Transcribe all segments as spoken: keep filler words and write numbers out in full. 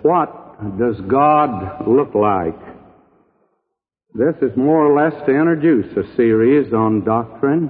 What does God look like? This is more or less to introduce a series on doctrine.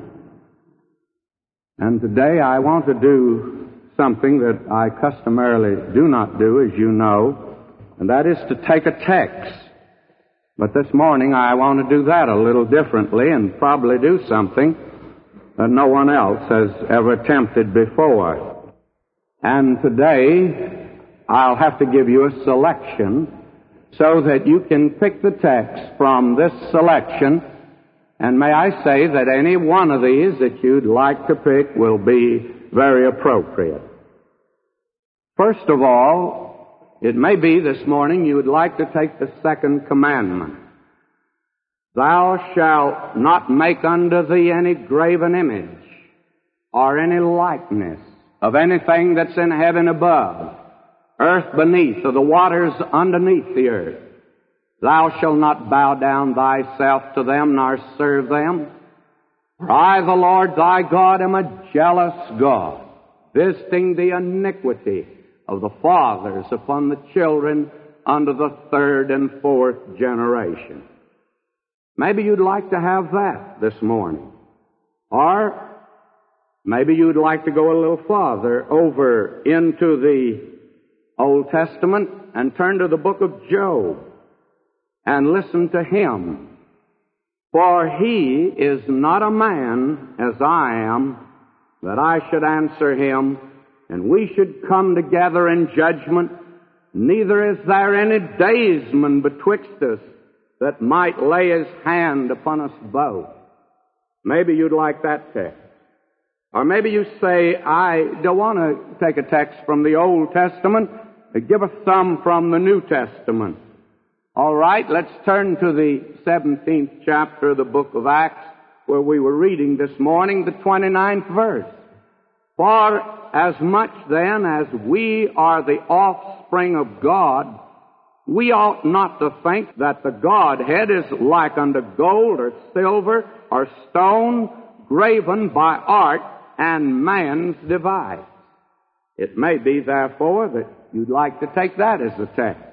And today I want to do something that I customarily do not do, as you know, and that is to take a text. But this morning I want to do that a little differently and probably do something that no one else has ever attempted before. And today I'll have to give you a selection so that you can pick the text from this selection. And may I say that any one of these that you'd like to pick will be very appropriate. First of all, it may be this morning you would like to take the second commandment. Thou shalt not make unto thee any graven image or any likeness of anything that's in heaven above, earth beneath, or the waters underneath the earth. Thou shalt not bow down thyself to them, nor serve them. For I, the Lord thy God, am a jealous God, visiting the iniquity of the fathers upon the children unto the third and fourth generation. Maybe you'd like to have that this morning. Or maybe you'd like to go a little farther over into the Old Testament and turn to the book of Job and listen to him. For he is not a man as I am, that I should answer him, and we should come together in judgment. Neither is there any daysman betwixt us that might lay his hand upon us both. Maybe you'd like that text. Or maybe you say, I don't want to take a text from the Old Testament. Give us some from the New Testament. All right, let's turn to the seventeenth chapter of the book of Acts, where we were reading this morning, the twenty-ninth verse. For as much then as we are the offspring of God, we ought not to think that the Godhead is like unto gold or silver or stone graven by art and man's device. It may be, therefore, that you'd like to take that as a text.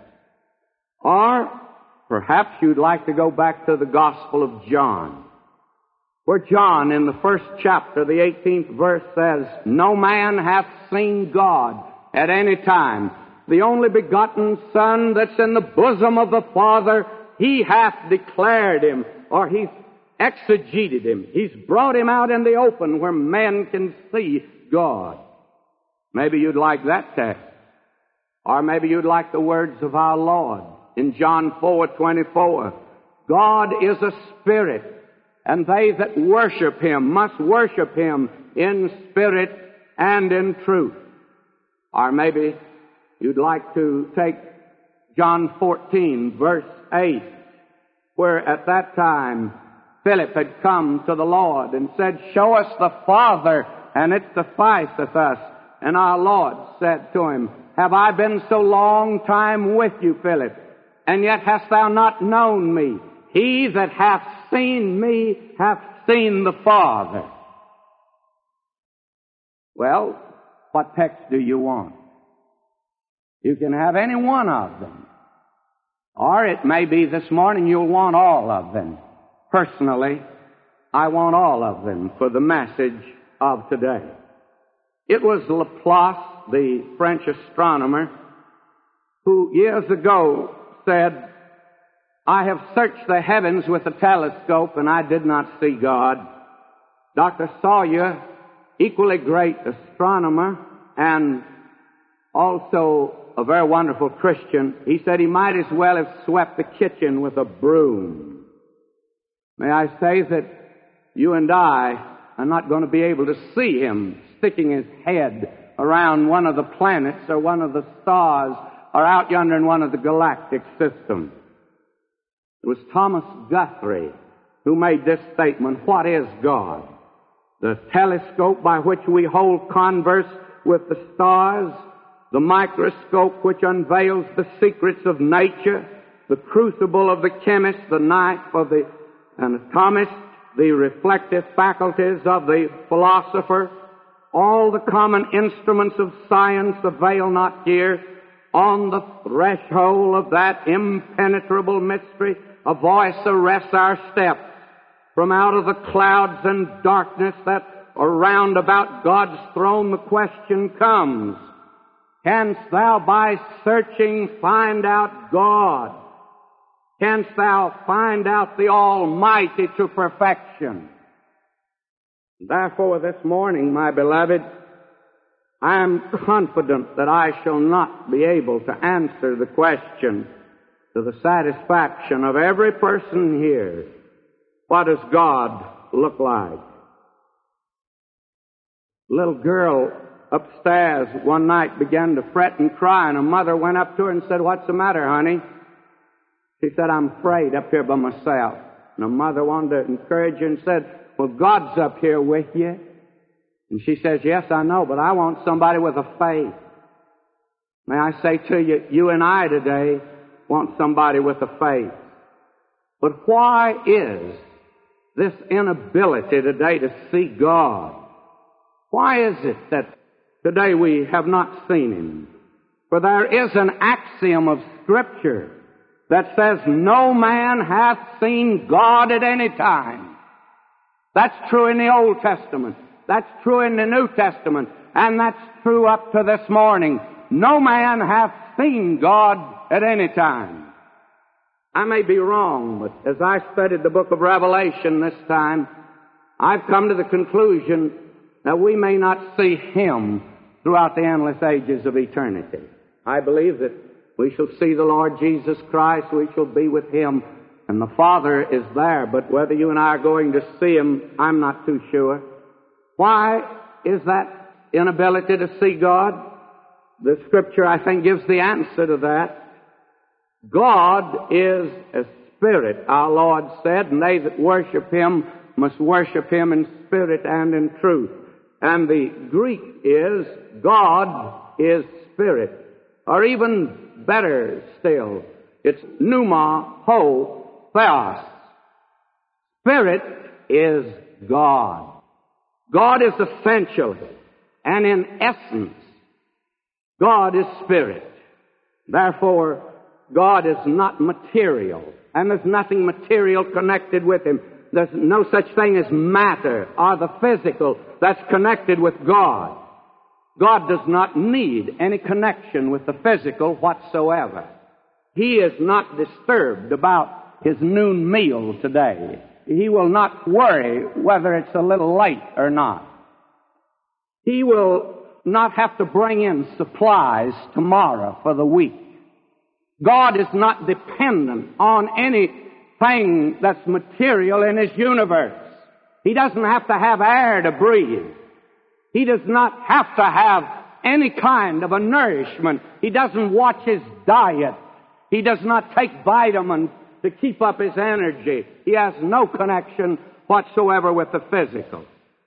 Or perhaps you'd like to go back to the Gospel of John, where John in the first chapter, the eighteenth verse says, No man hath seen God at any time. The only begotten Son that's in the bosom of the Father, He hath declared Him, or He's exegeted Him. He's brought Him out in the open where men can see God. Maybe you'd like that text. Or maybe you'd like the words of our Lord in John four twenty-four. God is a spirit, and they that worship Him must worship Him in spirit and in truth. Or maybe you'd like to take John fourteen, verse eight, where at that time Philip had come to the Lord and said, Show us the Father, and it sufficeth us. And our Lord said to him, Have I been so long time with you, Philip, and yet hast thou not known me? He that hath seen me hath seen the Father. Well, what text do you want? You can have any one of them. Or it may be this morning you'll want all of them. Personally, I want all of them for the message of today. It was Laplace, the French astronomer, who years ago said, I have searched the heavens with a telescope and I did not see God. Doctor Sawyer, equally great astronomer and also a very wonderful Christian, he said he might as well have swept the kitchen with a broom. May I say that you and I are not going to be able to see him sticking his head around one of the planets or one of the stars or out yonder in one of the galactic systems. It was Thomas Guthrie who made this statement, What is God? The telescope by which we hold converse with the stars, the microscope which unveils the secrets of nature, the crucible of the chemist, the knife of the anatomist, the reflective faculties of the philosopher, all the common instruments of science avail not here. on the threshold of that impenetrable mystery, a voice arrests our steps. From out of the clouds and darkness that are round about God's throne, the question comes, canst thou by searching find out God? Canst thou find out the Almighty to perfection? Therefore, this morning, my beloved, I am confident that I shall not be able to answer the question to the satisfaction of every person here. What does God look like? A little girl upstairs one night began to fret and cry, and her mother went up to her and said, "What's the matter, honey?" She said, "I'm afraid up here by myself." And her mother wanted to encourage her and said, "Well, God's up here with you." And she says, "Yes, I know, but I want somebody with a faith." May I say to you, you and I today want somebody with a faith. But why is this inability today to see God? Why is it that today we have not seen Him? For there is an axiom of Scripture that says, no man hath seen God at any time. That's true in the Old Testament. That's true in the New Testament. And that's true up to this morning. No man hath seen God at any time. I may be wrong, but as I studied the book of Revelation this time, I've come to the conclusion that we may not see Him throughout the endless ages of eternity. I believe that we shall see the Lord Jesus Christ, we shall be with Him, and the Father is there, but whether you and I are going to see Him, I'm not too sure. Why is that inability to see God? The Scripture, I think, gives the answer to that. God is a spirit, our Lord said, and they that worship Him must worship Him in spirit and in truth. And the Greek is, God is spirit. Or even better still, it's pneuma ho theos. Spirit is God. God is essential, and in essence, God is spirit. Therefore, God is not material, and there's nothing material connected with Him. There's no such thing as matter or the physical that's connected with God. God does not need any connection with the physical whatsoever. He is not disturbed about His noon meal today. He will not worry whether it's a little late or not. He will not have to bring in supplies tomorrow for the week. God is not dependent on anything that's material in His universe. He doesn't have to have air to breathe. He does not have to have any kind of a nourishment. He doesn't watch His diet. He does not take vitamins to keep up His energy. He has no connection whatsoever with the physical.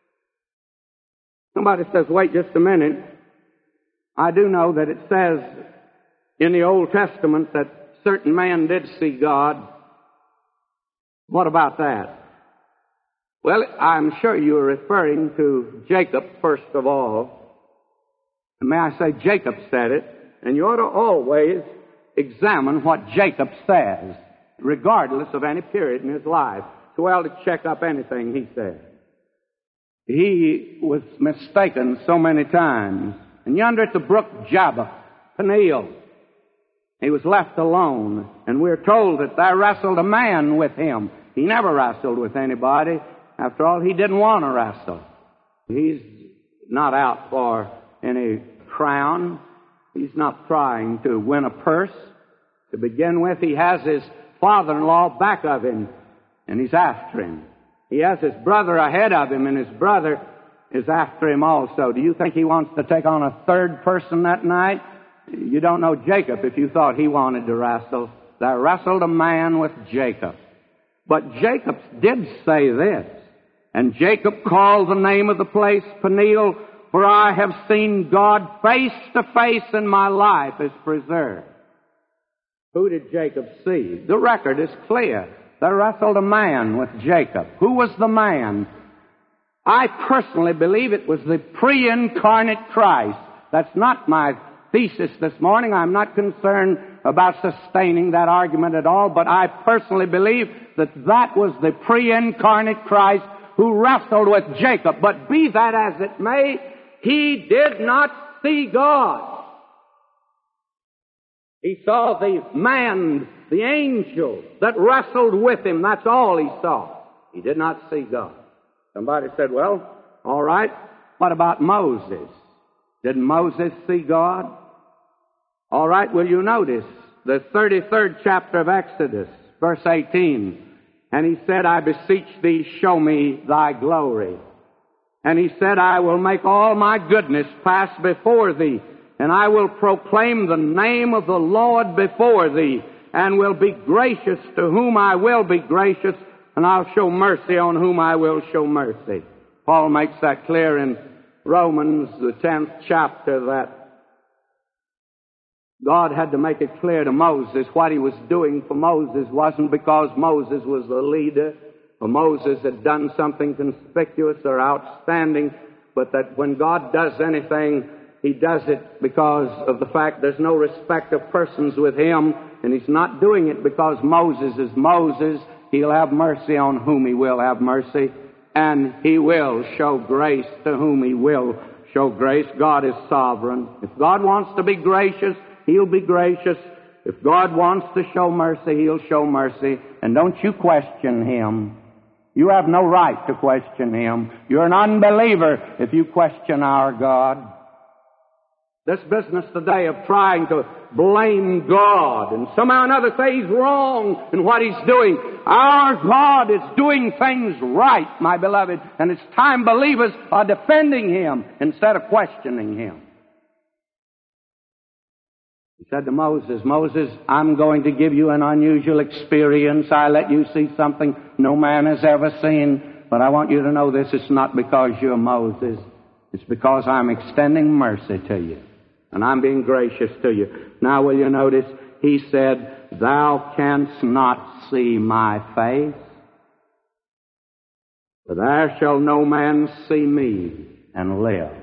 Somebody says, wait just a minute. I do know that it says in the Old Testament that certain men did see God. What about that? Well, I'm sure you're referring to Jacob first of all. And may I say, Jacob said it, and you ought to always examine what Jacob says, regardless of any period in his life. It's well to check up anything he said. He was mistaken so many times. And yonder at the brook Jabbok, Peniel, he was left alone, and we're told that there wrestled a man with him. He never wrestled with anybody. After all, he didn't want to wrestle. He's not out for any crown. He's not trying to win a purse. To begin with, he has his father-in-law back of him, and he's after him. He has his brother ahead of him, and his brother is after him also. Do you think he wants to take on a third person that night? You don't know Jacob if you thought he wanted to wrestle. There wrestled a man with Jacob. But Jacob did say this, and Jacob called the name of the place Peniel, for I have seen God face to face, and my life is preserved. Who did Jacob see? The record is clear. There wrestled a man with Jacob. Who was the man? I personally believe it was the pre-incarnate Christ. That's not my thesis this morning. I'm not concerned about sustaining that argument at all, but I personally believe that that was the pre-incarnate Christ who wrestled with Jacob. But be that as it may, he did not see God. He saw the man, the angel that wrestled with him. That's all he saw. He did not see God. Somebody said, well, all right, what about Moses? Did Moses see God? All right, will you notice the thirty-third chapter of Exodus, verse eighteen. And he said, I beseech thee, show me thy glory. And he said, I will make all my goodness pass before thee, and I will proclaim the name of the Lord before thee, and will be gracious to whom I will be gracious, and I'll show mercy on whom I will show mercy. Paul makes that clear in Romans, the tenth chapter, that God had to make it clear to Moses what he was doing for Moses wasn't because Moses was the leader or Moses had done something conspicuous or outstanding, but that when God does anything, he does it because of the fact there's no respect of persons with him, and he's not doing it because Moses is Moses. He'll have mercy on whom he will have mercy, and he will show grace to whom he will show grace. God is sovereign. If God wants to be gracious, he'll be gracious. If God wants to show mercy, he'll show mercy. And don't you question him. You have no right to question him. You're an unbeliever if you question our God. This business today of trying to blame God and somehow or another say he's wrong in what he's doing. Our God is doing things right, my beloved, and it's time believers are defending him instead of questioning him. He said to Moses, Moses, I'm going to give you an unusual experience. I let you see something no man has ever seen. But I want you to know this. It's not because you're Moses. It's because I'm extending mercy to you. And I'm being gracious to you. Now will you notice, he said, thou canst not see my face. For there shall no man see me and live.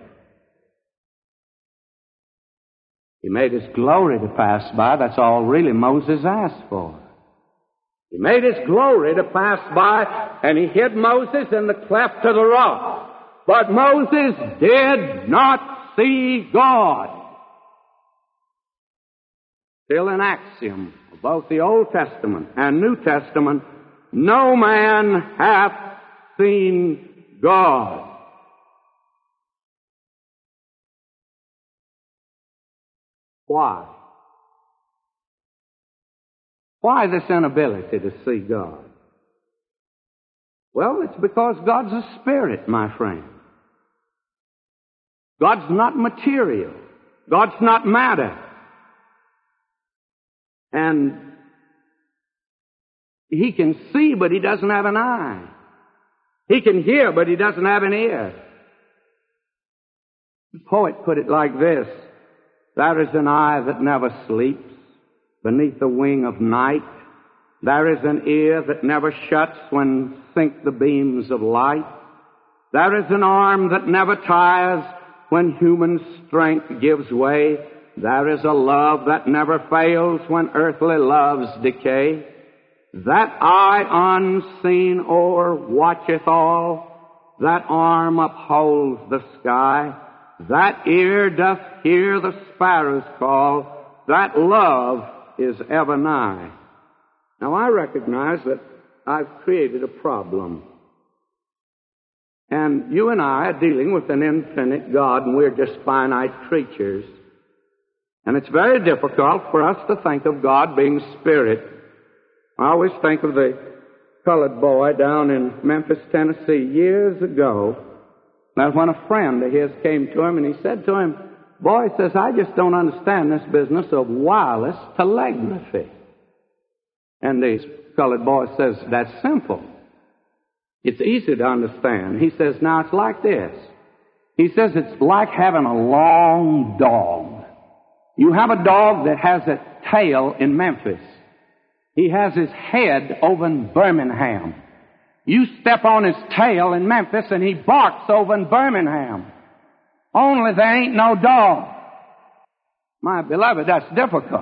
He made his glory to pass by. That's all really Moses asked for. He made his glory to pass by, and he hid Moses in the cleft of the rock. But Moses did not see God. Still an axiom of both the Old Testament and New Testament, no man hath seen God. Why? Why this inability to see God? Well, it's because God's a spirit, my friend. God's not material. God's not matter. And he can see, but he doesn't have an eye. He can hear, but he doesn't have an ear. The poet put it like this: there is an eye that never sleeps beneath the wing of night. There is an ear that never shuts when sink the beams of light. There is an arm that never tires when human strength gives way. There is a love that never fails when earthly loves decay. That eye unseen o'er watcheth all. That arm upholds the sky. That ear doth hear the sparrow's call. That love is ever nigh. Now I recognize that I've created a problem. And you and I are dealing with an infinite God, and we're just finite creatures. And it's very difficult for us to think of God being spirit. I always think of the colored boy down in Memphis, Tennessee, years ago. Now, when a friend of his came to him and he said to him, boy, he says, I just don't understand this business of wireless telegraphy. And the colored boy says, that's simple. It's easy to understand. He says, now it's like this. He says, it's like having a long dog. You have a dog that has a tail in Memphis. He has his head over in Birmingham. You step on his tail in Memphis and he barks over in Birmingham. Only there ain't no dog. My beloved, that's difficult.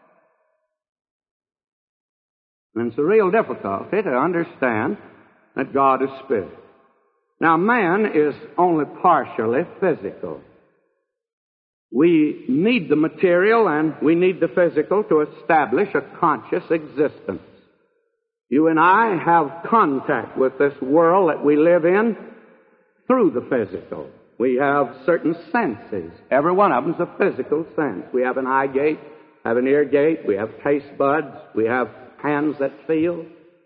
And it's a real difficulty to understand that God is spirit. Now, man is only partially physical. We need the material and we need the physical to establish a conscious existence. You and I have contact with this world that we live in through the physical. We have certain senses. Every one of them is a physical sense. We have an eye gate, have an ear gate, we have taste buds, we have hands that feel.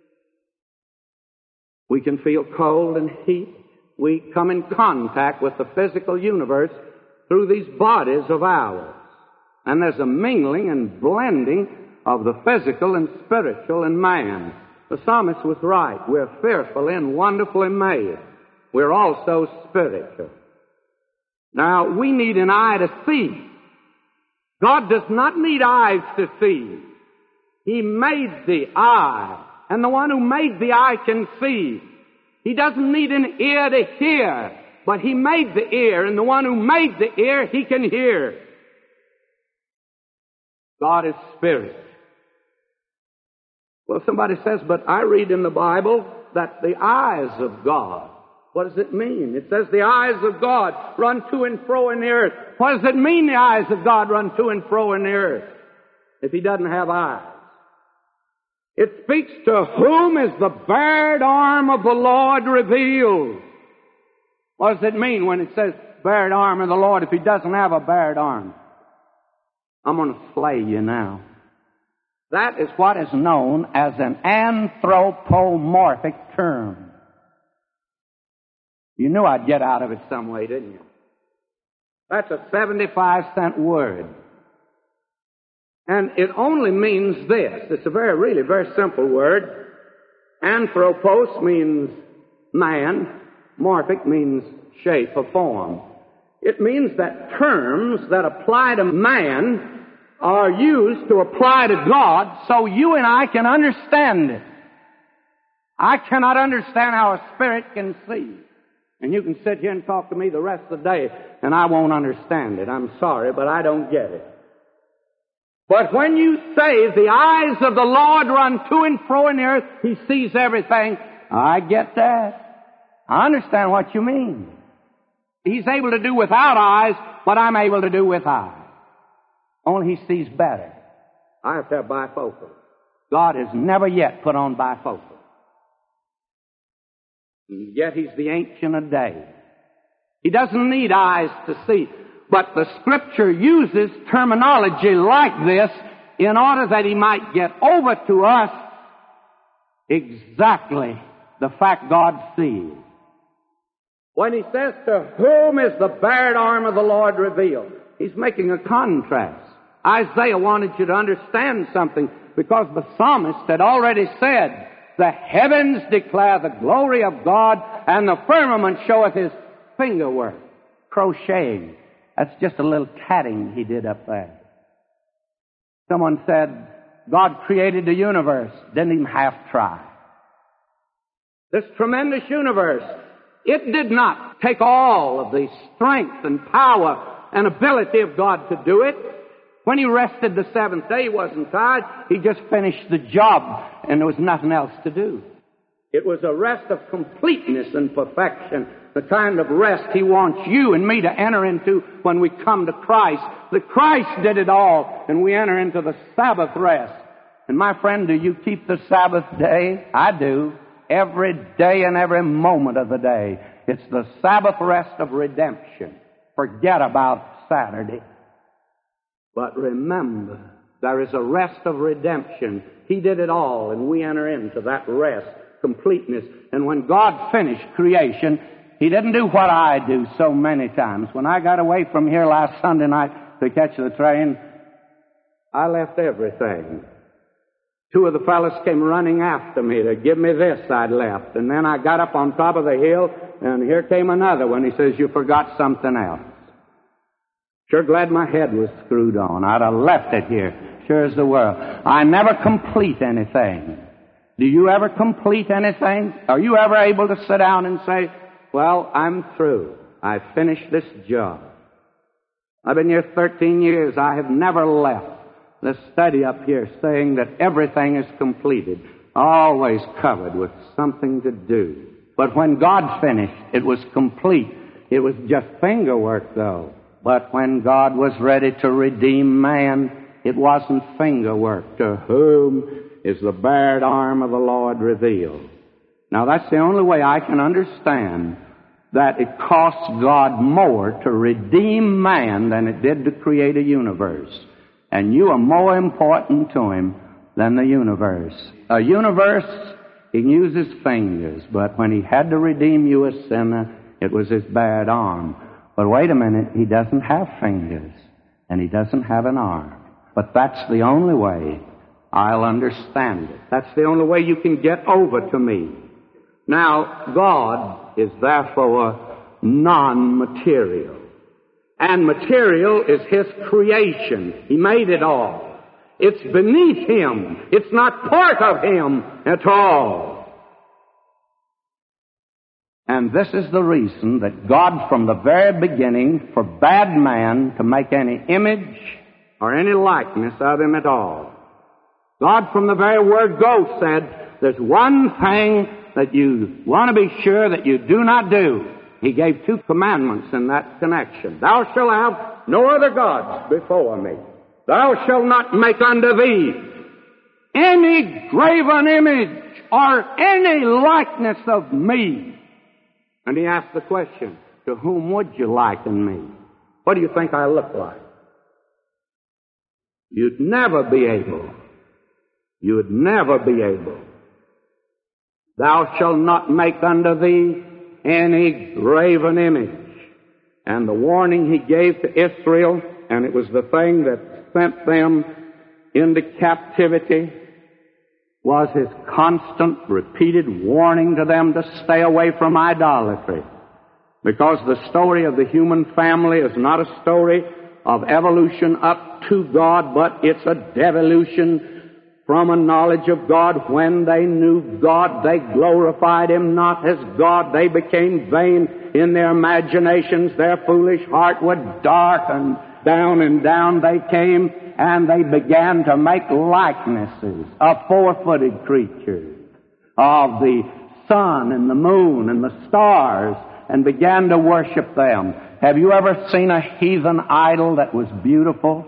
We can feel cold and heat. We come in contact with the physical universe through these bodies of ours. And there's a mingling and blending of the physical and spiritual in man. The psalmist was right. We're fearfully and wonderfully made. We're also spiritual. Now, we need an eye to see. God does not need eyes to see. He made the eye, and the one who made the eye can see. He doesn't need an ear to hear, but He made the ear, and the one who made the ear, He can hear. God is spirit. Well, somebody says, but I read in the Bible that the eyes of God. What does it mean? It says the eyes of God run to and fro in the earth. What does it mean the eyes of God run to and fro in the earth if He doesn't have eyes? It speaks to whom is the bared arm of the Lord revealed. What does it mean when it says bared arm of the Lord if He doesn't have a bared arm? I'm going to slay you now. That is what is known as an anthropomorphic term. You knew I'd get out of it some way, didn't you? That's a seventy-five cent word. And it only means this. It's a very, really very simple word. Anthropos means man. Morphic means shape or form. It means that terms that apply to man are used to apply to God so you and I can understand it. I cannot understand how a spirit can see. And you can sit here and talk to me the rest of the day and I won't understand it. I'm sorry, but I don't get it. But when you say the eyes of the Lord run to and fro in the earth, He sees everything, I get that. I understand what you mean. He's able to do without eyes what I'm able to do with eyes. Only He sees better. I have to have bifocal. God has never yet put on bifocal. And yet He's the Ancient of Days. He doesn't need eyes to see. But the Scripture uses terminology like this in order that He might get over to us exactly the fact God sees. When He says, to whom is the bared arm of the Lord revealed? He's making a contrast. Isaiah wanted you to understand something because the psalmist had already said, the heavens declare the glory of God and the firmament showeth His fingerwork. Crocheting. That's just a little tatting He did up there. Someone said, God created the universe, didn't even half try. This tremendous universe, it did not take all of the strength and power and ability of God to do it. When He rested the seventh day, He wasn't tired. He just finished the job, and there was nothing else to do. It was a rest of completeness and perfection, the kind of rest He wants you and me to enter into when we come to Christ. The Christ did it all, and we enter into the Sabbath rest. And my friend, do you keep the Sabbath day? I do. Every day and every moment of the day. It's the Sabbath rest of redemption. Forget about Saturday. But remember, there is a rest of redemption. He did it all, and we enter into that rest, completeness. And when God finished creation, He didn't do what I do so many times. When I got away from here last Sunday night to catch the train, I left everything. Two of the fellows came running after me to give me this I'd left. And then I got up on top of the hill, and here came another one. He says, you forgot something else. Sure glad my head was screwed on. I'd have left it here, sure as the world. I never complete anything. Do you ever complete anything? Are you ever able to sit down and say, well, I'm through. I finished this job? I've been here thirteen years. I have never left the study up here saying that everything is completed, always covered with something to do. But when God finished, it was complete. It was just finger work, though. But when God was ready to redeem man, it wasn't finger work. To whom is the bared arm of the Lord revealed? Now, that's the only way I can understand that it costs God more to redeem man than it did to create a universe. And you are more important to Him than the universe. A universe, He can use His fingers, but when He had to redeem you, a sinner, it was His bared arm. But wait a minute, He doesn't have fingers, and He doesn't have an arm. But that's the only way I'll understand it. That's the only way you can get over to me. Now, God is therefore non-material. And material is His creation. He made it all. It's beneath Him. It's not part of Him at all. And this is the reason that God from the very beginning forbade man to make any image or any likeness of Him at all. God from the very word go said, there's one thing that you want to be sure that you do not do. He gave two commandments in that connection. Thou shalt have no other gods before me. Thou shalt not make unto thee any graven image or any likeness of me. And he asked the question, to whom would you liken me? What do you think I look like? You'd never be able. You'd never be able. Thou shalt not make unto thee any graven image. And the warning he gave to Israel, and it was the thing that sent them into captivity, was his constant, repeated warning to them to stay away from idolatry. Because the story of the human family is not a story of evolution up to God, but it's a devolution from a knowledge of God. When they knew God, they glorified Him not as God. They became vain in their imaginations. Their foolish heart was darkened. Down and down they came, and they began to make likenesses of four-footed creatures, of the sun and the moon and the stars, and began to worship them. Have you ever seen a heathen idol that was beautiful?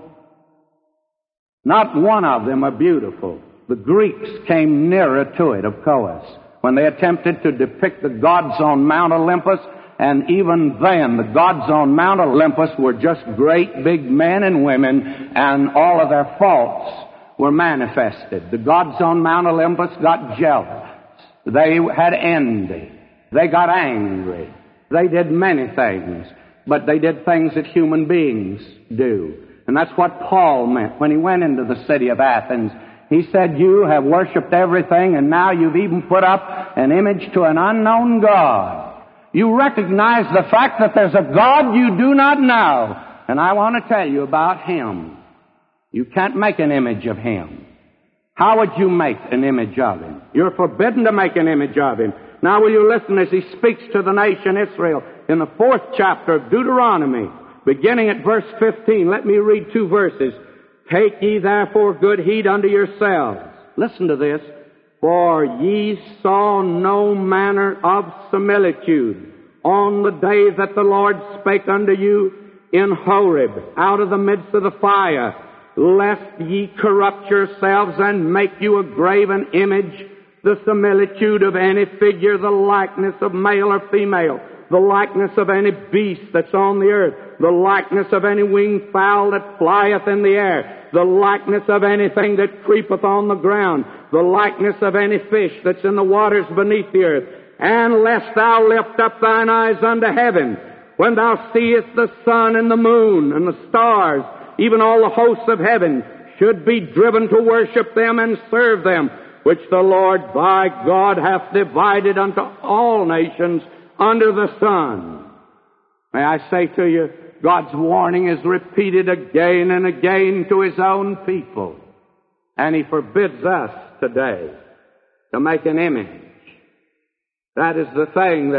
Not one of them are beautiful. The Greeks came nearer to it, of course, when they attempted to depict the gods on Mount Olympus. And even then, the gods on Mount Olympus were just great big men and women, and all of their faults were manifested. The gods on Mount Olympus got jealous. They had envy. They got angry. They did many things, but they did things that human beings do. And that's what Paul meant when he went into the city of Athens. He said, you have worshipped everything, and now you've even put up an image to an unknown God. You recognize the fact that there's a God you do not know. And I want to tell you about Him. You can't make an image of Him. How would you make an image of Him? You're forbidden to make an image of Him. Now will you listen as He speaks to the nation Israel in the fourth chapter of Deuteronomy, beginning at verse fifteen. Let me read two verses. Take ye therefore good heed unto yourselves. Listen to this. For ye saw no manner of similitude on the day that the Lord spake unto you in Horeb, out of the midst of the fire, lest ye corrupt yourselves and make you a graven image, the similitude of any figure, the likeness of male or female, the likeness of any beast that's on the earth, the likeness of any winged fowl that flieth in the air, the likeness of anything that creepeth on the ground, the likeness of any fish that's in the waters beneath the earth. And lest thou lift up thine eyes unto heaven, when thou seest the sun and the moon and the stars, even all the hosts of heaven, should be driven to worship them and serve them, which the Lord thy God hath divided unto all nations under the sun. May I say to you, God's warning is repeated again and again to His own people. And He forbids us today to make an image. That is the thing that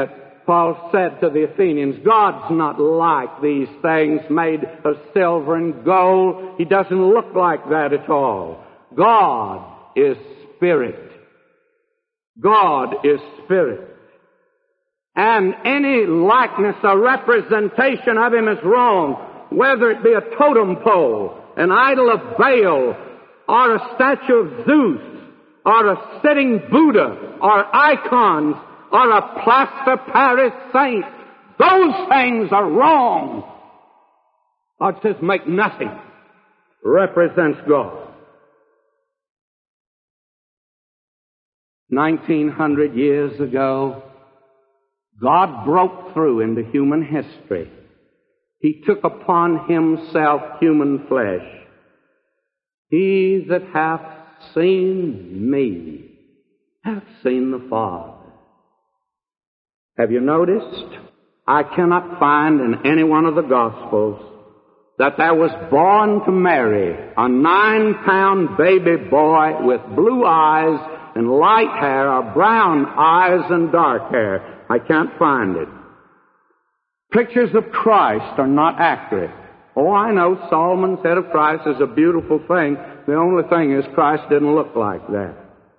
Paul said to the Athenians, God's not like these things made of silver and gold. He doesn't look like that at all. God is spirit. God is spirit. And any likeness or representation of Him is wrong, whether it be a totem pole, an idol of Baal, or a statue of Zeus, or a sitting Buddha, or icons, or a plaster Paris saint. Those things are wrong. God says, make nothing represents God. Nineteen hundred years ago, God broke through into human history. He took upon Himself human flesh. He that hath seen me hath seen the Father. Have you noticed? I cannot find in any one of the Gospels that there was born to Mary a nine-pound baby boy with blue eyes and light hair, or brown eyes and dark hair. I can't find it. Pictures of Christ are not accurate. Oh, I know Solomon said of Christ is a beautiful thing. The only thing is Christ didn't look like that.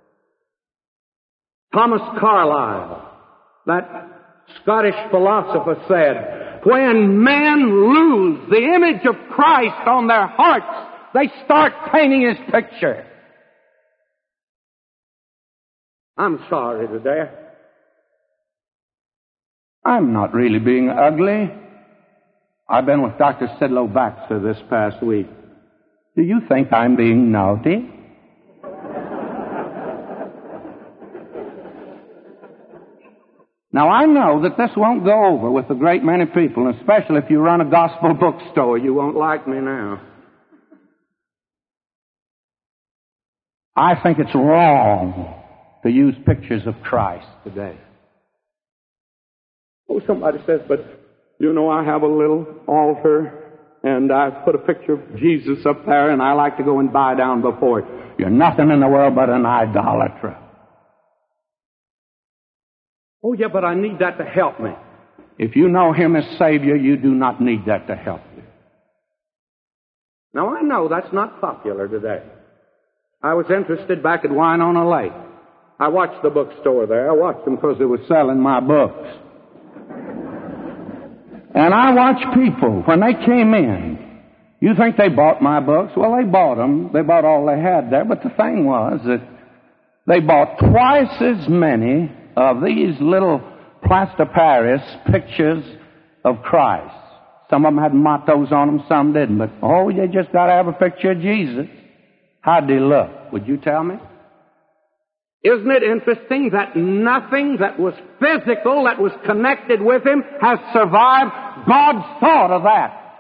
Thomas Carlyle, that Scottish philosopher, said, when men lose the image of Christ on their hearts, they start painting His picture. I'm sorry today. I'm not really being ugly. I've been with Doctor Sidlow Baxter this past week. Do you think I'm being naughty? Now, I know that this won't go over with a great many people, and especially if you run a gospel bookstore. You won't like me now. I think it's wrong to use pictures of Christ today. Oh, somebody says, but, you know, I have a little altar, and I put a picture of Jesus up there, and I like to go and bow down before it. You're nothing in the world but an idolater. Oh, yeah, but I need that to help me. If you know Him as Savior, you do not need that to help you. Now, I know that's not popular today. I was interested back at Winona Lake. I watched the bookstore there. I watched them because they were selling my books. And I watched people, when they came in, you think they bought my books? Well, they bought them. They bought all they had there. But the thing was that they bought twice as many of these little plaster Paris pictures of Christ. Some of them had mottos on them, some didn't. But, oh, you just got to have a picture of Jesus. How'd he look? Would you tell me? Isn't it interesting that nothing that was physical, that was connected with Him, has survived God's thought of that?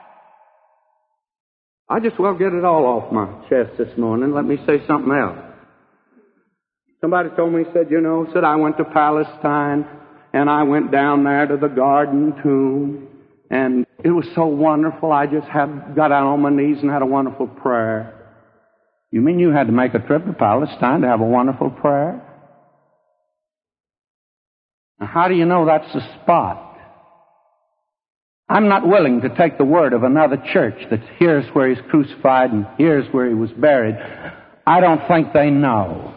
I just well get it all off my chest this morning. Let me say something else. Somebody told me, said, you know, said I went to Palestine, and I went down there to the Garden Tomb, and it was so wonderful. I just had got out on my knees and had a wonderful prayer. You mean you had to make a trip to Palestine to have a wonderful prayer? Now, how do you know that's the spot? I'm not willing to take the word of another church that here's where He's crucified and here's where He was buried. I don't think they know.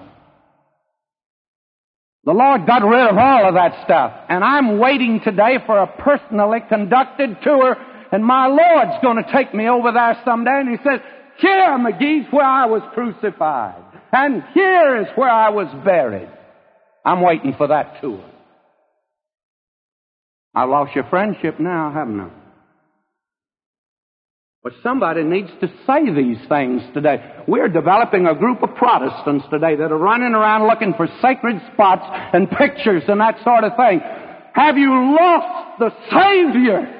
The Lord got rid of all of that stuff, and I'm waiting today for a personally conducted tour, and my Lord's going to take me over there someday, and He says, here, McGee's where I was crucified, and here is where I was buried. I'm waiting for that tour. I've lost your friendship now, haven't I? But somebody needs to say these things today. We're developing a group of Protestants today that are running around looking for sacred spots and pictures and that sort of thing. Have you lost the Savior?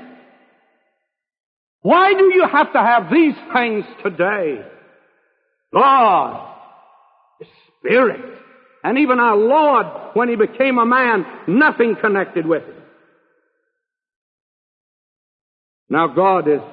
Why do you have to have these things today? God is Spirit. And even our Lord, when He became a man, nothing connected with Him. Now God is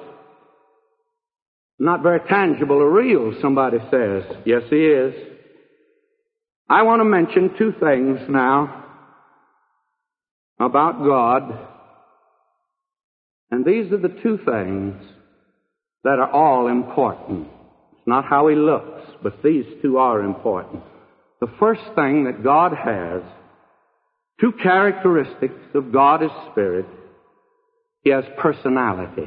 not very tangible or real, somebody says. Yes, He is. I want to mention two things now. about God, and these are the two things that are all important. It's not how he looks, but these two are important. The first thing that God has, two characteristics of God as Spirit. He has personality.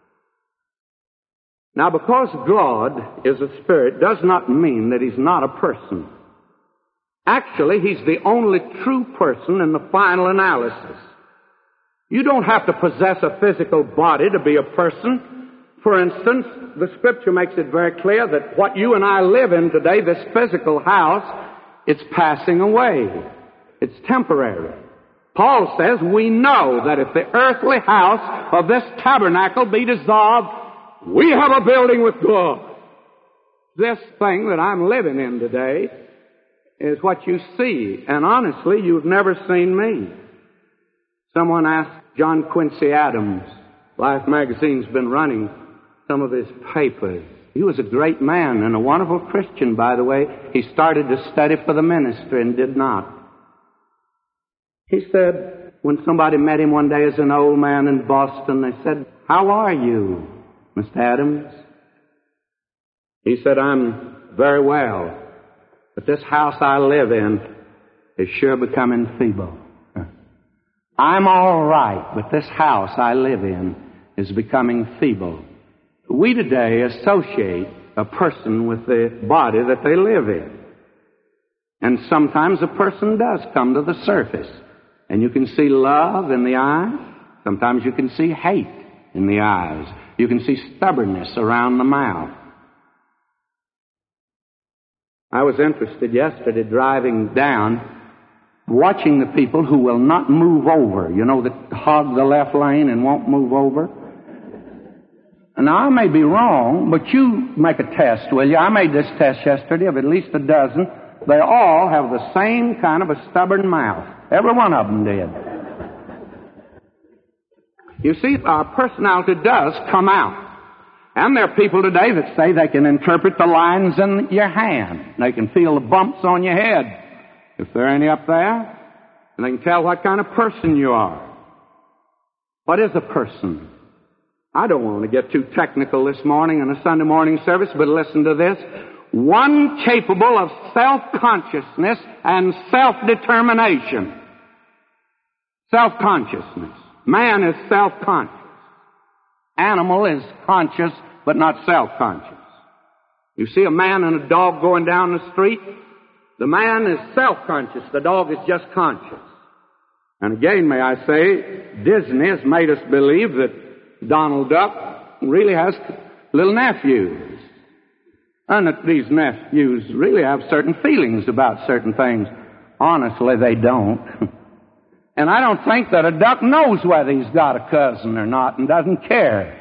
Now, because God is a Spirit does not mean that He's not a person. Actually, He's the only true person in the final analysis. You don't have to possess a physical body to be a person. For instance, the Scripture makes it very clear that what you and I live in today, this physical house, it's passing away. It's temporary. Paul says we know that if the earthly house of this tabernacle be dissolved, we have a building with God. This thing that I'm living in today is what you see. And honestly, you've never seen me. Someone asked John Quincy Adams, Life magazine's been running some of his papers. He was a great man and a wonderful Christian, by the way. He started to study for the ministry and did not. He said, when somebody met him one day as an old man in Boston, they said, "How are you, Mister Adams?" He said, "I'm very well, but this house I live in is sure becoming feeble. I'm all right, but this house I live in is becoming feeble." We today associate a person with the body that they live in. And sometimes a person does come to the surface. And you can see love in the eyes. Sometimes you can see hate in the eyes. You can see stubbornness around the mouth. I was interested yesterday driving down, watching the people who will not move over. You know, that hog the left lane and won't move over. And now, I may be wrong, but you make a test, will you? I made this test yesterday of at least a dozen. They all have the same kind of a stubborn mouth. Every one of them did. You see, our personality does come out. And there are people today that say they can interpret the lines in your hand. They can feel the bumps on your head, if there are any up there. And they can tell what kind of person you are. What is a person? I don't want to get too technical this morning in a Sunday morning service, but listen to this. One capable of self-consciousness and self-determination. Self-consciousness. Man is self-conscious. Animal is conscious, but not self-conscious. You see a man and a dog going down the street, the man is self-conscious, the dog is just conscious. And again, may I say, Disney has made us believe that Donald Duck really has little nephews. And that these nephews really have certain feelings about certain things. Honestly, they don't. And I don't think that a duck knows whether he's got a cousin or not and doesn't care.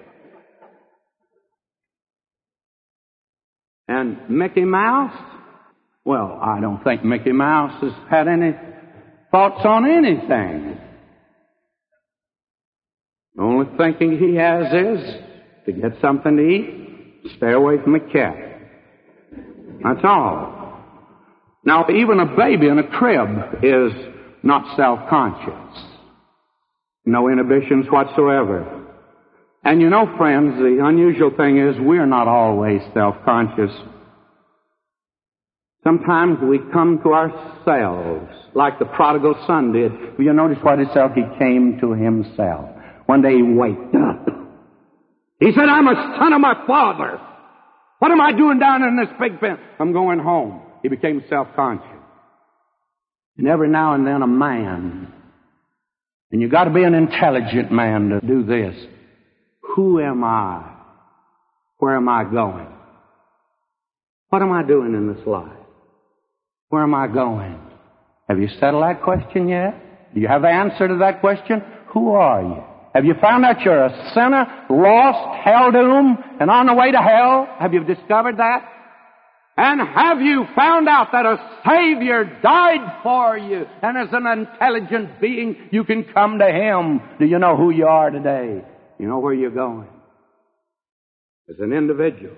And Mickey Mouse? Well, I don't think Mickey Mouse has had any thoughts on anything. The only thinking he has is to get something to eat, stay away from a cat. That's all. Now, even a baby in a crib is not self-conscious. No inhibitions whatsoever. And you know, friends, the unusual thing is we're not always self-conscious. Sometimes we come to ourselves, like the prodigal son did. You notice what it said? He came to himself. One day he waked up. He said, "I'm a son of my father. What am I doing down in this big pen? I'm going home." He became self-conscious. And every now and then a man, and you've got to be an intelligent man to do this. Who am I? Where am I going? What am I doing in this life? Where am I going? Have you settled that question yet? Do you have the answer to that question? Who are you? Have you found out you're a sinner, lost, hell-doomed, and on the way to hell? Have you discovered that? And have you found out that a Savior died for you, and as an intelligent being, you can come to Him? Do you know who you are today? You know where you're going? As an individual.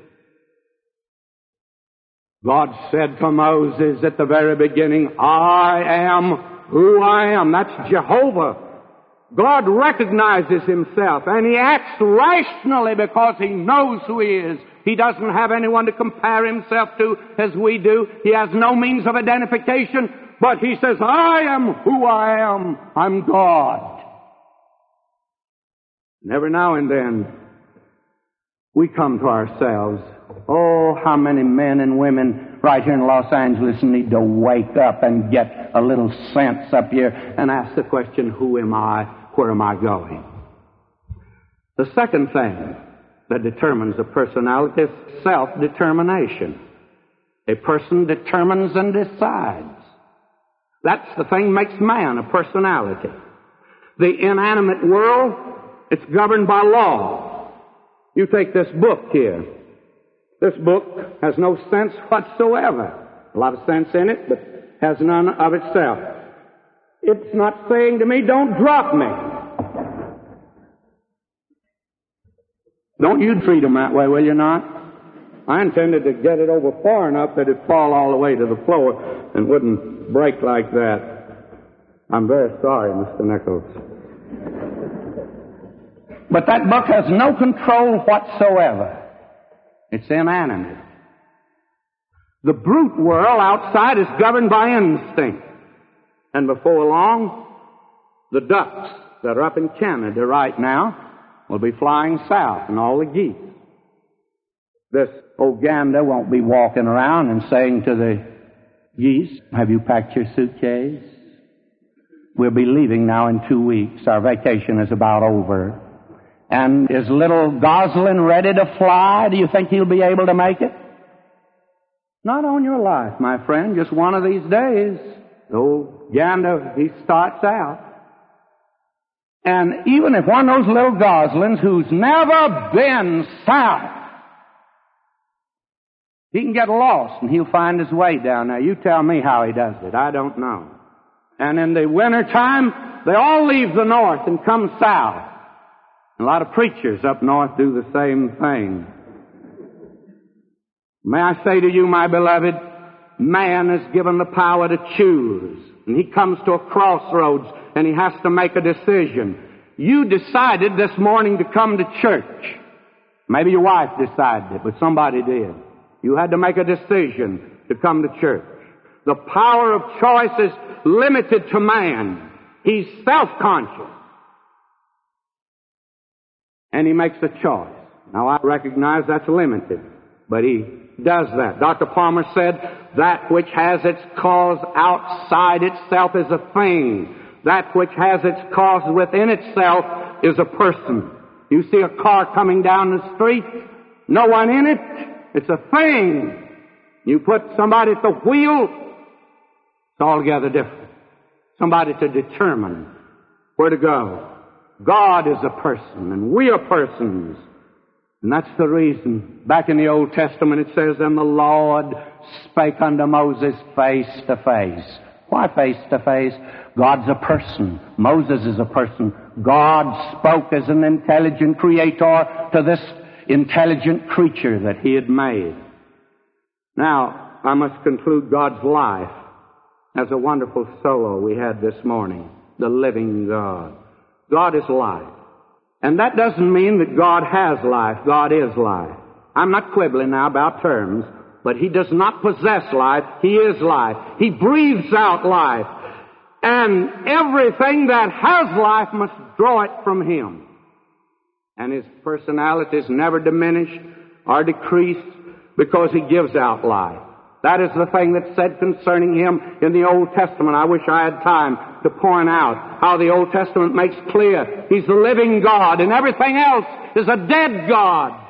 God said to Moses at the very beginning, "I am who I am. That's Jehovah. God recognizes himself, and he acts rationally because he knows who he is. He doesn't have anyone to compare himself to as we do. He has no means of identification, but he says, I am who I am. I'm God. And every now and then, we come to ourselves. Oh, how many men and women right here in Los Angeles need to wake up and get a little sense up here and ask the question, who am I? Where am I going? The second thing that determines a personality is self-determination. A person determines and decides. That's the thing that makes man a personality. The inanimate world, it's governed by law. You take this book here. This book has no sense whatsoever. A lot of sense in it, but has none of itself. It's not saying to me, don't drop me. Don't you treat them that way, will you not? I intended to get it over far enough that it'd fall all the way to the floor and wouldn't break like that. I'm very sorry, Mister Nichols. But that book has no control whatsoever. It's inanimate. The brute world outside is governed by instinct. And before long, the ducks that are up in Canada right now will be flying south, and all the geese. This old gander won't be walking around and saying to the geese, have you packed your suitcase? We'll be leaving now in two weeks. Our vacation is about over. And is little Goslin ready to fly? Do you think he'll be able to make it? Not on your life, my friend. Just one of these days, the old gander, he starts out. And even if one of those little goslings who's never been south, he can get lost and he'll find his way down there. You tell me how he does it. I don't know. And in the winter time, they all leave the north and come south. A lot of preachers up north do the same thing. May I say to you, my beloved, man is given the power to choose. And he comes to a crossroads and he has to make a decision. You decided this morning to come to church. Maybe your wife decided it, but somebody did. You had to make a decision to come to church. The power of choice is limited to man. He's self-conscious. And he makes a choice. Now, I recognize that's limited, but he does that. Doctor Palmer said, that which has its cause outside itself is a thing. That which has its cause within itself is a person. You see a car coming down the street, no one in it, it's a thing. You put somebody at the wheel, it's altogether different. Somebody to determine where to go. God is a person, and we are persons. And that's the reason. Back in the Old Testament it says, and the Lord spake unto Moses face to face. Why face to face? God's a person. Moses is a person. God spoke as an intelligent creator to this intelligent creature that he had made. Now, I must conclude God's life as a wonderful solo we had this morning. The living God. God is life. And that doesn't mean that God has life. God is life. I'm not quibbling now about terms, but he does not possess life. He is life. He breathes out life. And everything that has life must draw it from him. And his personality is never diminished or decreased because he gives out life. That is the thing that's said concerning him in the Old Testament. I wish I had time to point out how the Old Testament makes clear he's the living God and everything else is a dead God.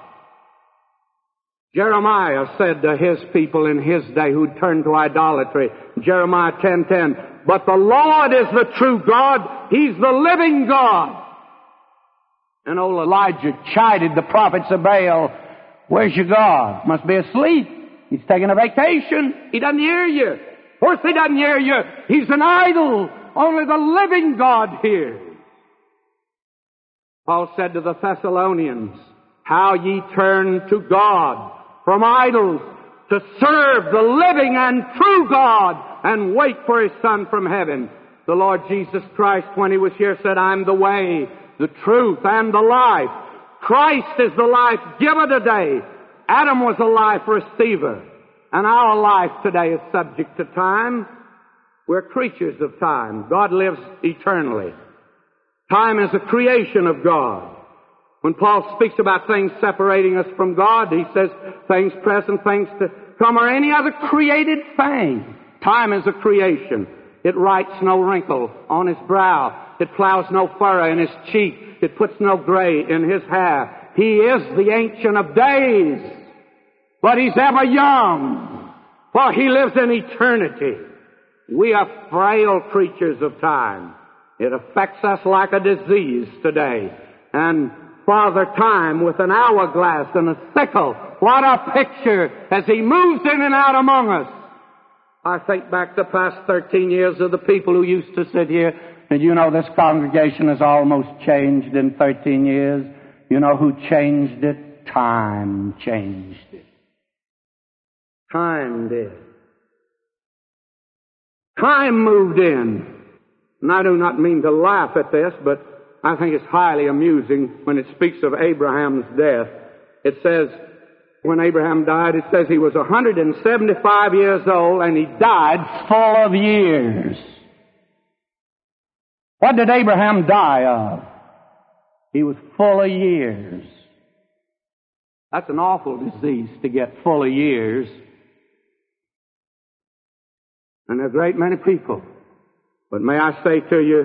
Jeremiah said to his people in his day who turned to idolatry, Jeremiah ten ten, but the Lord is the true God. He's the living God. And old Elijah chided the prophets of Baal, where's your God? Must be asleep. He's taking a vacation. He doesn't hear you. Of course he doesn't hear you. He's an idol. Only the living God hears. Paul said to the Thessalonians, how ye turn to God from idols to serve the living and true God and wait for his Son from heaven. The Lord Jesus Christ, when He was here, said, I'm the way, the truth, and the life. Christ is the life giver today. Adam was a life receiver. And our life today is subject to time. We're creatures of time. God lives eternally. Time is a creation of God. When Paul speaks about things separating us from God, he says things present, things to come, or any other created thing. Time is a creation. It writes no wrinkle on his brow. It plows no furrow in his cheek. It puts no gray in his hair. He is the Ancient of Days, but He's ever young, for He lives in eternity. We are frail creatures of time. It affects us like a disease today. And Father Time, with an hourglass and a sickle, what a picture as He moves in and out among us. I think back the past thirteen years of the people who used to sit here, and you know this congregation has almost changed in thirteen years. You know who changed it? Time changed it. Time did. Time moved in. And I do not mean to laugh at this, but I think it's highly amusing when it speaks of Abraham's death. It says, when Abraham died, it says he was one hundred seventy-five years old and he died full of years. What did Abraham die of? He was full of years. That's an awful disease to get full of years. And there are a great many people. But may I say to you,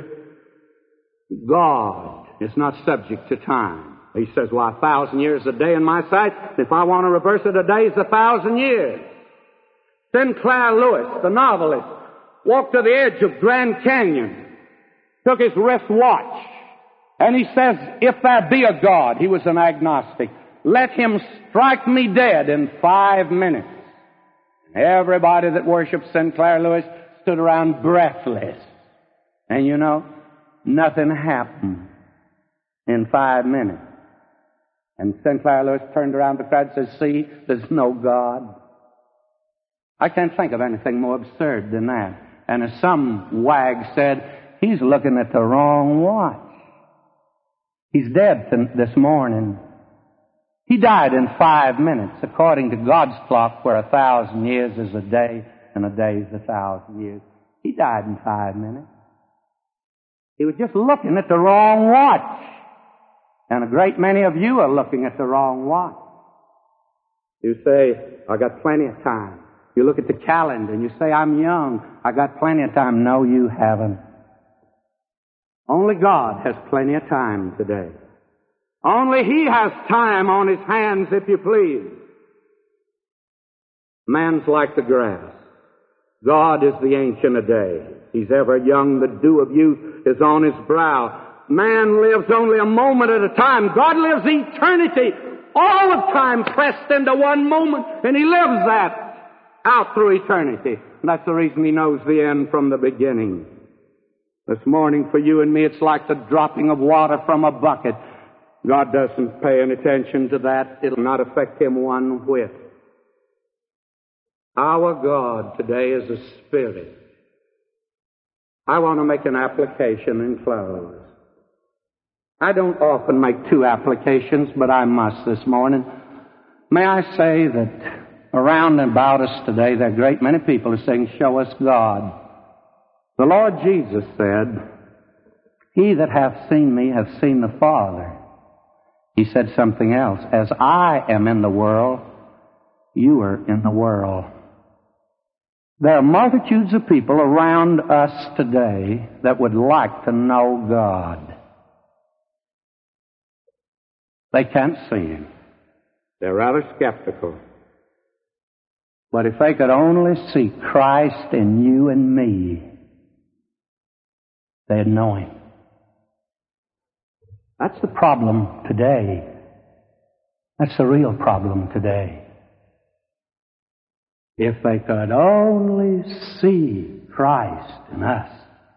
God is not subject to time. He says, well, a thousand years a day in my sight. If I want to reverse it, a day is a thousand years. Sinclair Lewis, the novelist, walked to the edge of Grand Canyon, took his wrist watch, and he says, if there be a God, he was an agnostic, let Him strike me dead in five minutes. And everybody that worshipped Sinclair Lewis stood around breathless. And you know, nothing happened in five minutes. And Sinclair Lewis turned around the crowd and said, see, there's no God. I can't think of anything more absurd than that. And as some wag said, he's looking at the wrong watch. He's dead this morning. He died in five minutes, according to God's clock, where a thousand years is a day, and a day is a thousand years. He died in five minutes. He was just looking at the wrong watch. And a great many of you are looking at the wrong watch. You say, I got plenty of time. You look at the calendar and you say, I'm young. I got plenty of time. No, you haven't. Only God has plenty of time today. Only He has time on His hands, if you please. Man's like the grass. God is the Ancient of Days. He's ever young. The dew of youth is on His brow. Man lives only a moment at a time. God lives eternity. All of time pressed into one moment. And He lives that out through eternity. And that's the reason He knows the end from the beginning. This morning for you and me, it's like the dropping of water from a bucket. God doesn't pay any attention to that. It'll not affect Him one whit. Our God today is a Spirit. I want to make an application and close. I don't often make two applications, but I must this morning. May I say that around and about us today, there are a great many people who are saying, show us God. The Lord Jesus said, he that hath seen me hath seen the Father. He said something else. As I am in the world, you are in the world. There are multitudes of people around us today that would like to know God. They can't see Him. They're rather skeptical. But if they could only see Christ in you and me, they'd know Him. That's the problem today. That's the real problem today. If they could only see Christ in us.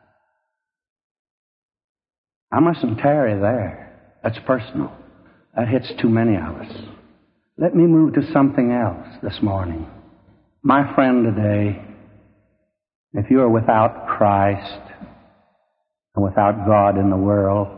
I mustn't tarry there. That's personal. That hits too many of us. Let me move to something else this morning. My friend today, if you are without Christ, and without God in the world.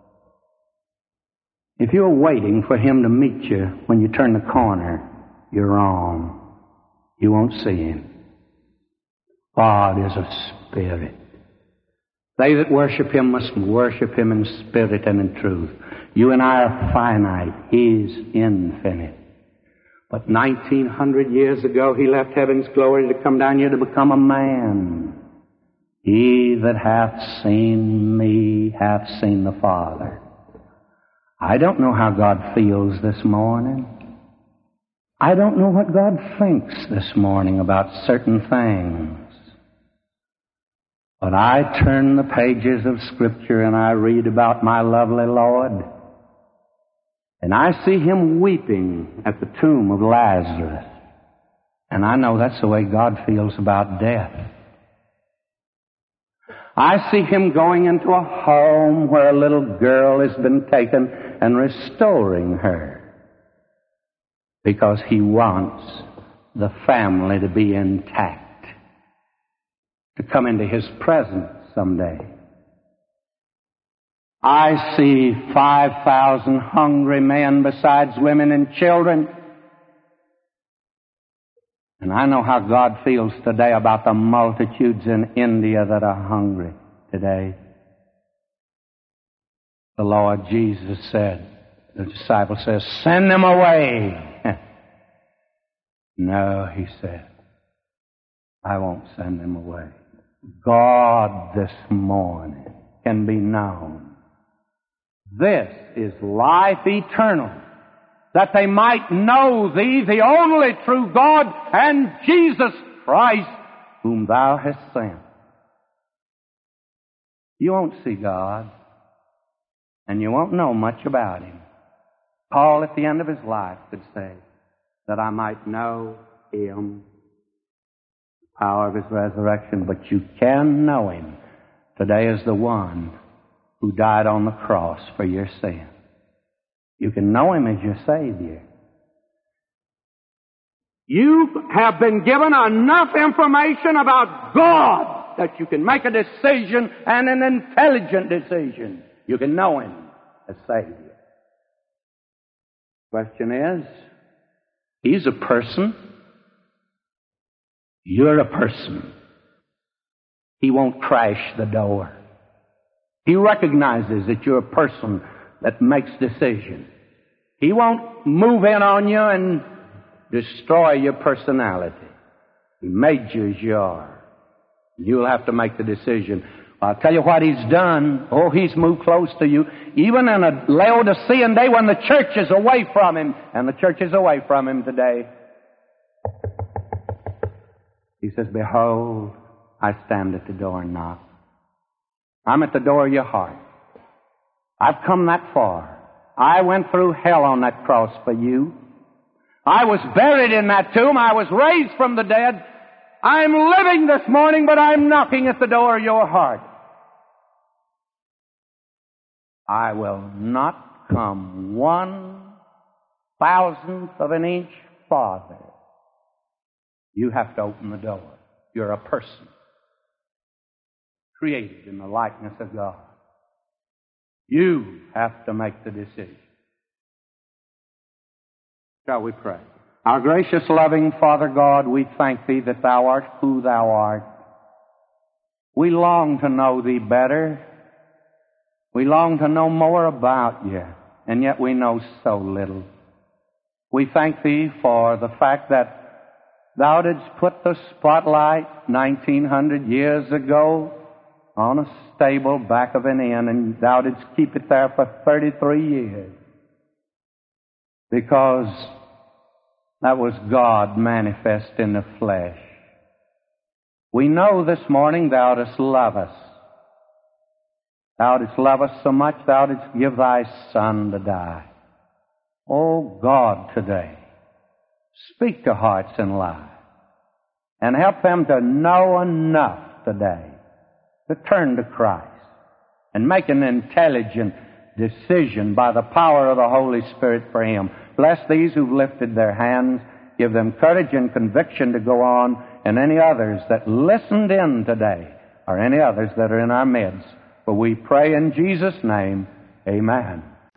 If you're waiting for Him to meet you when you turn the corner, you're wrong. You won't see Him. God is a spirit. They that worship Him must worship Him in spirit and in truth. You and I are finite. He's infinite. But nineteen hundred years ago, He left heaven's glory to come down here to become a man. He that hath seen me hath seen the Father. I don't know how God feels this morning. I don't know what God thinks this morning about certain things. But I turn the pages of Scripture and I read about my lovely Lord. And I see Him weeping at the tomb of Lazarus. And I know that's the way God feels about death. I see Him going into a home where a little girl has been taken and restoring her, because He wants the family to be intact, to come into His presence someday. I see five thousand hungry men besides women and children. And I know how God feels today about the multitudes in India that are hungry today. The Lord Jesus said, the disciple says, send them away. No, He said, I won't send them away. God this morning can be known. This is life eternal, that they might know Thee, the only true God, and Jesus Christ, whom Thou hast sent. You won't see God, and you won't know much about Him. Paul, at the end of his life, could say, that I might know Him, the power of His resurrection. But you can know Him today as the one who died on the cross for your sin. You can know Him as your Savior. You have been given enough information about God that you can make a decision, and an intelligent decision. You can know Him as Savior. Question is, He's a person. You're a person. He won't crash the door. He recognizes that you're a person that makes decisions. He won't move in on you and destroy your personality. He made you as you are. You'll have to make the decision. I'll tell you what He's done. Oh, He's moved close to you. Even in a Laodicean day when the church is away from Him, and the church is away from Him today, He says, behold, I stand at the door and knock. I'm at the door of your heart. I've come that far. I went through hell on that cross for you. I was buried in that tomb. I was raised from the dead. I'm living this morning, but I'm knocking at the door of your heart. I will not come one thousandth of an inch farther. You have to open the door. You're a person, created in the likeness of God. You have to make the decision. Shall we pray? Our gracious, loving Father God, we thank Thee that Thou art who Thou art. We long to know Thee better. We long to know more about You, and yet we know so little. We thank Thee for the fact that Thou didst put the spotlight nineteen hundred years ago on a stable back of an inn, and Thou didst keep it there for thirty-three years. Because that was God manifest in the flesh. We know this morning Thou dost love us. Thou didst love us so much Thou didst give Thy Son to die. Oh God, today, speak to hearts and lives and help them to know enough today to turn to Christ and make an intelligent decision by the power of the Holy Spirit for Him. Bless these who've lifted their hands. Give them courage and conviction to go on, and any others that listened in today, or any others that are in our midst, For we pray in Jesus' name, amen.